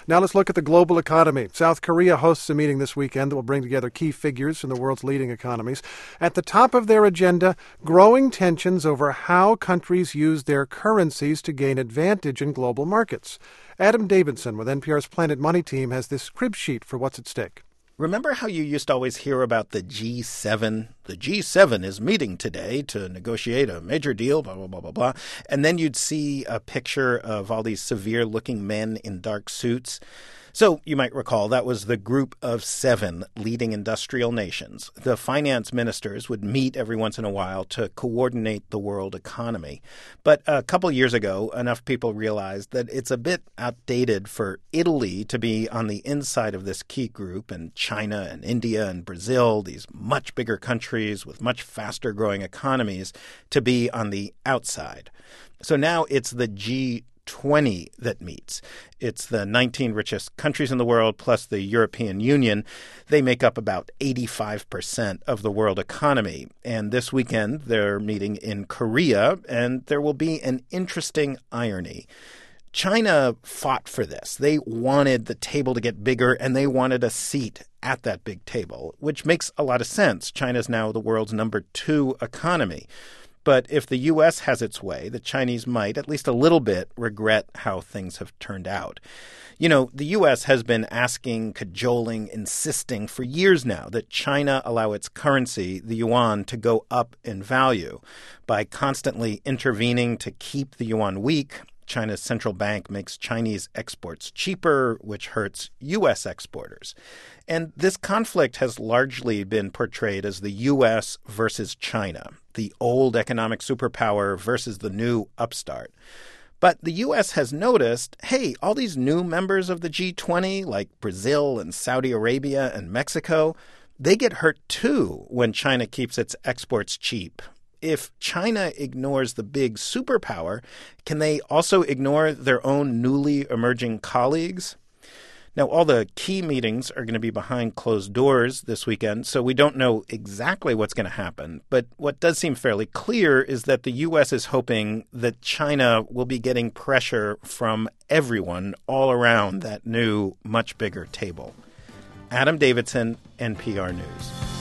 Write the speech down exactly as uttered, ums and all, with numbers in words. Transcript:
Now let's look at the global economy. South Korea hosts a meeting this weekend that will bring together key figures from the world's leading economies. At the top of their agenda, growing tensions over how countries use their currencies to gain advantage in global markets. Adam Davidson with N P R's Planet Money team has this crib sheet for what's at stake. Remember how you used to always hear about the G seven? The G seven is meeting today to negotiate a major deal, blah, blah, blah, blah, blah. And then you'd see a picture of all these severe-looking men in dark suits. So you might recall that was the group of seven leading industrial nations. The finance ministers would meet every once in a while to coordinate the world economy. But a couple years ago, enough people realized that it's a bit outdated for Italy to be on the inside of this key group, and China and India and Brazil, these much bigger countries with much faster growing economies, to be on the outside. So now it's the G twenty that meets. It's the nineteen richest countries in the world plus the European Union. They make up about eighty-five percent of the world economy. And this weekend, they're meeting in Korea, and there will be an interesting irony. China fought for this. They wanted the table to get bigger, and they wanted a seat at that big table, which makes a lot of sense. China's now the world's number two economy. But if the U S has its way, the Chinese might, at least a little bit, regret how things have turned out. You know, the U S has been asking, cajoling, insisting for years now that China allow its currency, the yuan, to go up in value. By constantly intervening to keep the yuan weak, China's central bank makes Chinese exports cheaper, which hurts U S exporters. And this conflict has largely been portrayed as the U S versus China, the old economic superpower versus the new upstart. But the U S has noticed, hey, all these new members of the G twenty, like Brazil and Saudi Arabia and Mexico, they get hurt too when China keeps its exports cheap. If China ignores the big superpower, can they also ignore their own newly emerging colleagues? Now, all the key meetings are going to be behind closed doors this weekend, so we don't know exactly what's going to happen. But what does seem fairly clear is that the U S is hoping that China will be getting pressure from everyone all around that new, much bigger table. Adam Davidson, N P R News.